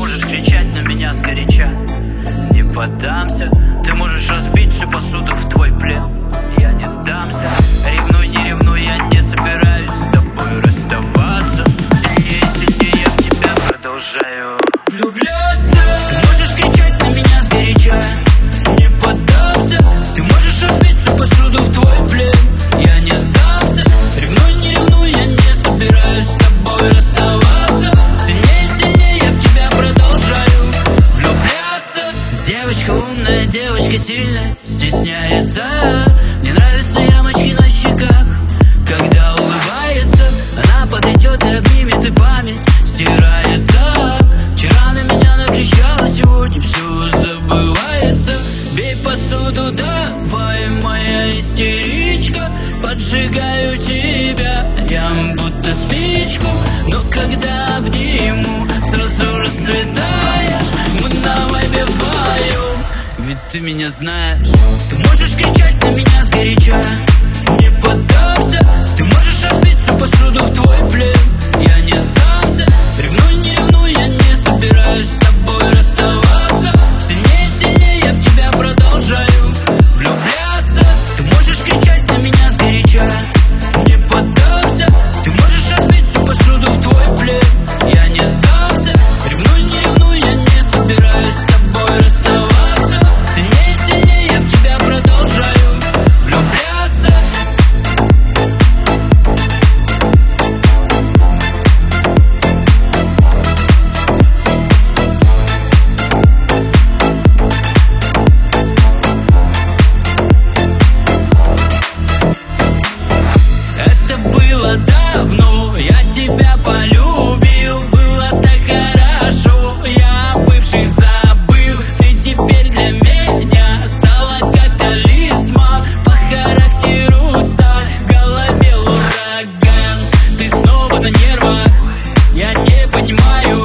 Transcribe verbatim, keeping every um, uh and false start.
можешь кричать на меня сгоряча, не поддамся. Ты можешь разбить всю посуду в твой плен, я не сдамся. Ревнуй, не ревнуй, я не собираюсь с тобой расставаться. Сильнее, сильнее я в тебя продолжаю влюбляться. Ты можешь кричать на меня сгоряча, не поддамся. Ты можешь разбить всю посуду в твой плен, я не сдамся. Ревнуй, не ревнуй, я не собираюсь с тобой расставаться. Сильнее, сильнее я в тебя продолжаю влюбляться. Девочка умная, девочка сильная, стесняется. Мне нравятся ямочки на щеках, когда улыбается. Она подойдет и обнимет, и память стирается. Вчера на меня накричала, сегодня все забывается. Бей посуду, давай, моя истеричка. Поджигаю тебя, я будто спичку. Но когда обниму, сразу расцветаешь. Мы на вайбе вдвоем, ведь ты меня знаешь. Ты можешь кричать на меня сгоряча, не поддамся. Ты можешь разбить всю посуду в твой плен, я не сдамся. Ревнуй, не ревнуй, я не собираюсь с тобой расставаться. Сильнее, сильнее я в тебя продолжаю влюбляться. Ты можешь кричать на меня сгоряча, не поддамся. Ты можешь разбить всю посуду в твой плен, я не сдамся. Ревнуй, не ревнуй, я не собираюсь с тобой расставаться. Сильнее, сильнее я в тебя продолжаю влюбляться. Это было давно, я тебя полюбил. Было так хорошо, я бывших забыл. Ты теперь для меня стала как талисман. По характеру сталь, в голове ураган. Ты снова на нервах, я не понимаю.